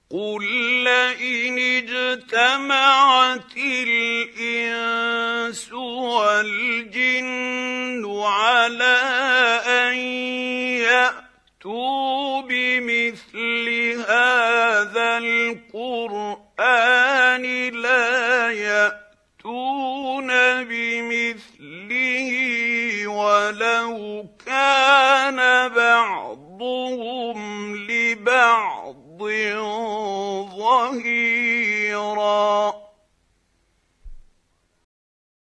قل لئن اجتمعت الإنس والجن على أن يأتوا بمثل هذا القرآن لا